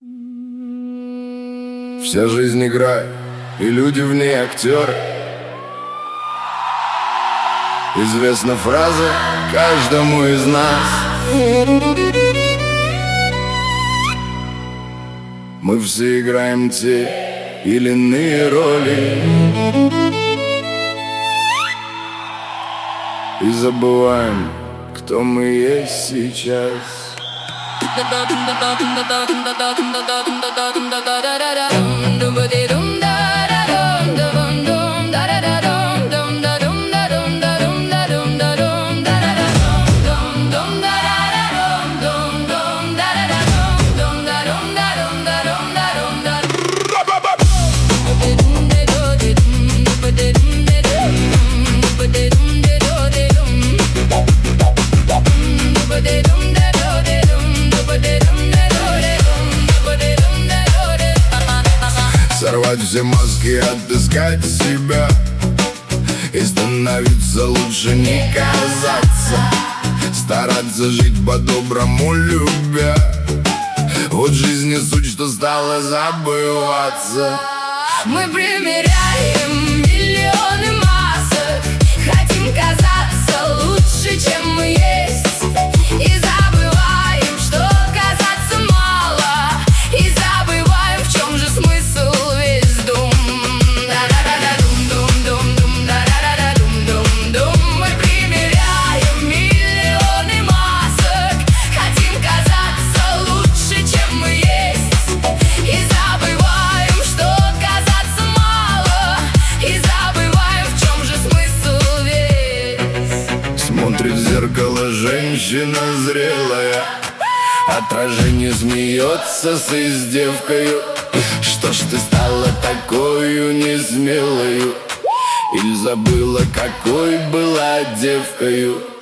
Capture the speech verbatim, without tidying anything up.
Вся жизнь игра, и люди в ней актеры. Известна фраза каждому из нас: мы все играем те или иные роли и забываем, кто мы есть сейчас. Сорвать все маски, отыскать себя и становиться лучше, не казаться. Стараться жить по-доброму, любя. Вот жизни суть, что стало забываться. Мы примеряем миллионы масок, хотим казаться лучше, чем мы есть, и забываем, что казаться мало, и забываем, в чем же смысл весь дум. Да-да-да-дум-дум-дум-дум, да-да-да-дум-дум-дум. Мы примеряем миллионы масок, хотим казаться лучше, чем мы есть, и забываем, что казаться мало, и забываем, в чем же смысл весь. Смотрит в зеркало женщина зрелая, отражение смеется с издевкою. Что ж ты стала такою несмелою, или забыла, какой была девкою?